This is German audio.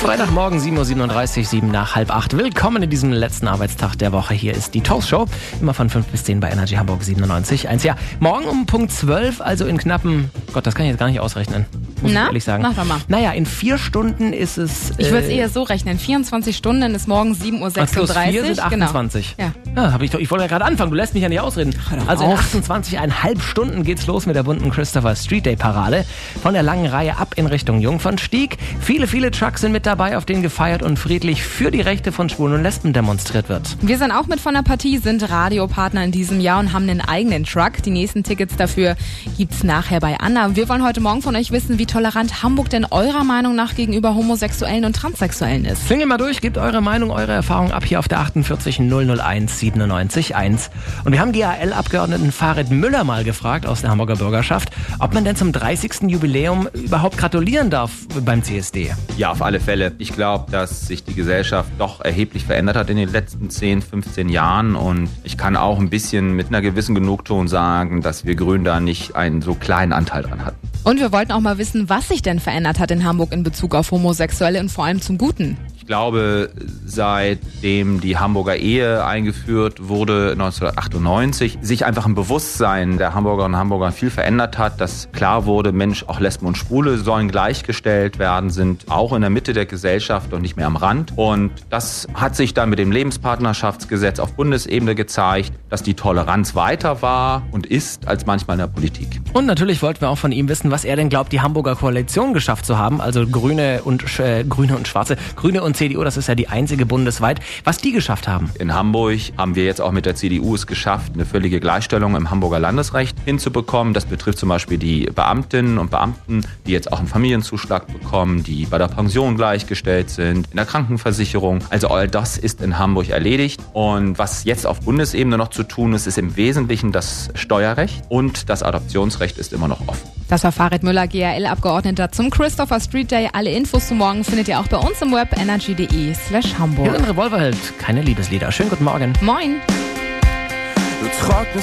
Freitagmorgen 7.37 Uhr, 7 nach halb 8. Willkommen in diesem letzten Arbeitstag der Woche. Hier ist die Toast Show, immer von 5 bis 10 bei Energy Hamburg 97.1. Ja, morgen um Punkt 12, also in knappen, Gott, das kann ich jetzt gar nicht ausrechnen, muss ich ehrlich sagen. Mach doch mal. Naja, in 4 Stunden ist es... Ich würde es eher so rechnen, 24 Stunden ist morgen 7.36 Uhr. Plus 4 sind 28. Genau. Ja, ich wollte ja gerade anfangen, du lässt mich ja nicht ausreden. Also in 28,5 Stunden geht's los mit der bunten Christopher Street Day Parade. Von der langen Reihe ab in Richtung Jungfernstieg. Viele Trucks sind mit dabei, auf denen gefeiert und friedlich für die Rechte von Schwulen und Lesben demonstriert wird. Wir sind auch mit von der Partie, sind Radiopartner in diesem Jahr und haben einen eigenen Truck. Die nächsten Tickets dafür gibt's nachher bei Anna. Wir wollen heute Morgen von euch wissen, wie tolerant Hamburg denn eurer Meinung nach gegenüber Homosexuellen und Transsexuellen ist. Klingelt mal durch, gebt eure Meinung, eure Erfahrung ab hier auf der 48 001 97 1. Und wir haben GAL-Abgeordneten Farid Müller mal gefragt aus der Hamburger Bürgerschaft, ob man denn zum 30. Jubiläum überhaupt gratulieren darf beim CSD. Ja, auf alle Fälle. Ich glaube, dass sich die Gesellschaft doch erheblich verändert hat in den letzten 10, 15 Jahren. Und ich kann auch ein bisschen mit einer gewissen Genugtuung sagen, dass wir Grünen da nicht einen so kleinen Anteil dran hatten. Und wir wollten auch mal wissen, was sich denn verändert hat in Hamburg in Bezug auf Homosexuelle und vor allem zum Guten. Ich glaube, seitdem die Hamburger Ehe eingeführt wurde 1998, sich einfach ein Bewusstsein der Hamburgerinnen und Hamburger viel verändert hat, dass klar wurde, Mensch, auch Lesben und Schwule sollen gleichgestellt werden, sind auch in der Mitte der Gesellschaft und nicht mehr am Rand. Und das hat sich dann mit dem Lebenspartnerschaftsgesetz auf Bundesebene gezeigt, dass die Toleranz weiter war und ist als manchmal in der Politik. Und natürlich wollten wir auch von ihm wissen, was er denn glaubt, die Hamburger Koalition geschafft zu haben, also Grüne und Schwarze, Grüne und CDU, das ist ja die einzige bundesweit, was die geschafft haben. In Hamburg haben wir jetzt auch mit der CDU es geschafft, eine völlige Gleichstellung im Hamburger Landesrecht hinzubekommen. Das betrifft zum Beispiel die Beamtinnen und Beamten, die jetzt auch einen Familienzuschlag bekommen, die bei der Pension gleichgestellt sind, in der Krankenversicherung. Also all das ist in Hamburg erledigt. Und was jetzt auf Bundesebene noch zu tun ist, ist im Wesentlichen das Steuerrecht und das Adoptionsrecht ist immer noch offen. Das war Farid Müller, GAL-Abgeordneter zum Christopher Street Day. Alle Infos zu morgen findet ihr auch bei uns im Web energy.de/Hamburg. Hier in Revolverheld, keine Liebeslieder. Schönen guten Morgen. Moin. Du trocknest